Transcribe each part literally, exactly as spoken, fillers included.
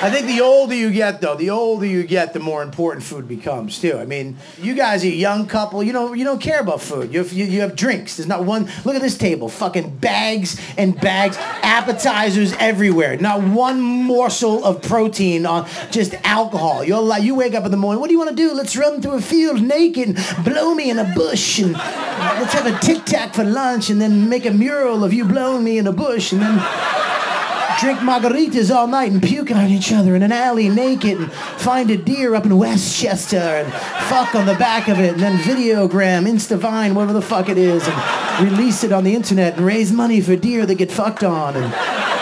I think the older you get, though, the older you get, the more important food becomes, too. I mean, you guys are a young couple. You don't, you don't care about food. You have, you, you have drinks. There's not one. Look at this table. Fucking bags and bags. Appetizers everywhere. Not one morsel of protein on just alcohol. You're like, you wake up in the morning. What do you want to do? Let's run through a field naked. Blow me in a bush. And let's have a tic-tac for lunch. And then make a mural of you blowing me in a bush. And then... drink margaritas all night and puke on each other in an alley naked and find a deer up in Westchester and fuck on the back of it and then videogram, Instavine, whatever the fuck it is, and release it on the internet and raise money for deer that get fucked on. And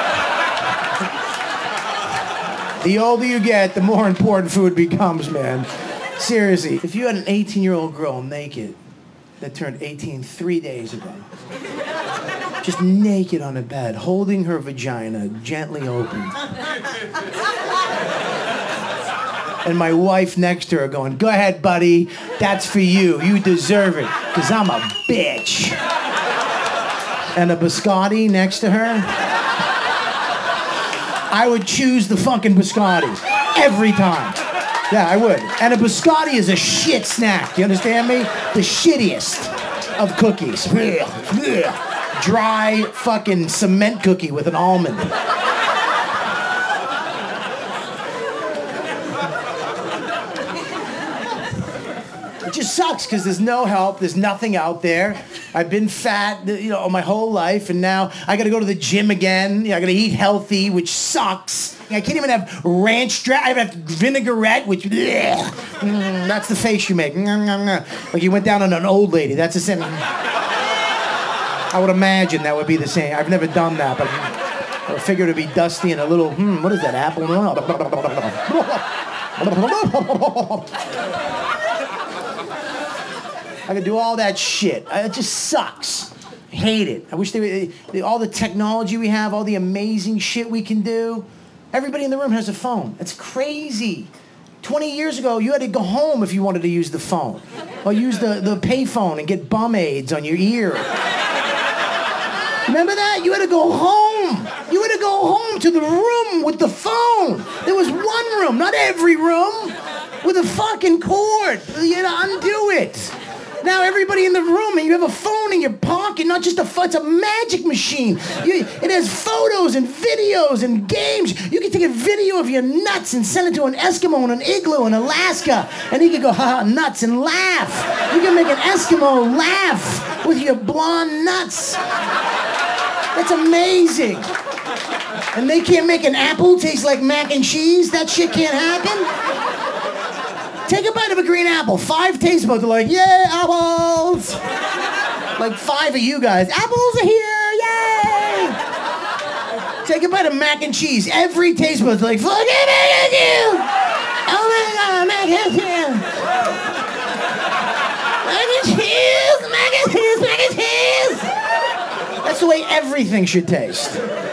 the older you get, the more important food becomes, man. Seriously, if you had an eighteen-year-old girl naked that turned eighteen three days ago, just naked on a bed, holding her vagina gently open. And my wife next to her going, go ahead, buddy, that's for you. You deserve it, because I'm a bitch. And a biscotti next to her. I would choose the fucking biscottis every time. Yeah, I would. And a biscotti is a shit snack, you understand me? The shittiest of cookies. Dry fucking cement cookie with an almond. It just sucks because there's no help. There's nothing out there. I've been fat, you know, my whole life, and now I got to go to the gym again. You know, I got to eat healthy, which sucks. I can't even have ranch dressing. I have vinaigrette, which bleh, mm, that's the face you make. Mm, mm, mm. Like you went down on an old lady. That's the same. I would imagine that would be the same. I've never done that, but I figured it'd be dusty and a little. Hmm, what is that apple? I could do all that shit. It just sucks. Hate it. I wish they, they all the technology we have, all the amazing shit we can do. Everybody in the room has a phone. It's crazy. twenty years ago, you had to go home if you wanted to use the phone. Or use the, the pay phone and get bum aids on your ear. Remember that? You had to go home. You had to go home to the room with the phone. There was one room, not every room, with a fucking cord. You had to undo it. Now everybody in the room, and you have a phone in your pocket, not just a phone, it's a magic machine. You, it has photos and videos and games. You can take a video of your nuts and send it to an Eskimo in an igloo in Alaska, and he can go, ha ha, nuts, and laugh. You can make an Eskimo laugh with your blonde nuts. That's amazing. And they can't make an apple taste like mac and cheese? That shit can't happen? Take a bite of a green apple. Five taste buds are like, yay, apples. Like five of you guys. Apples are here, yay. Take a bite of mac and cheese. Every taste bud's like, fuck it, mac and cheese. Oh my God, mac and cheese. Mac and cheese, mac and cheese, mac and cheese. That's the way everything should taste.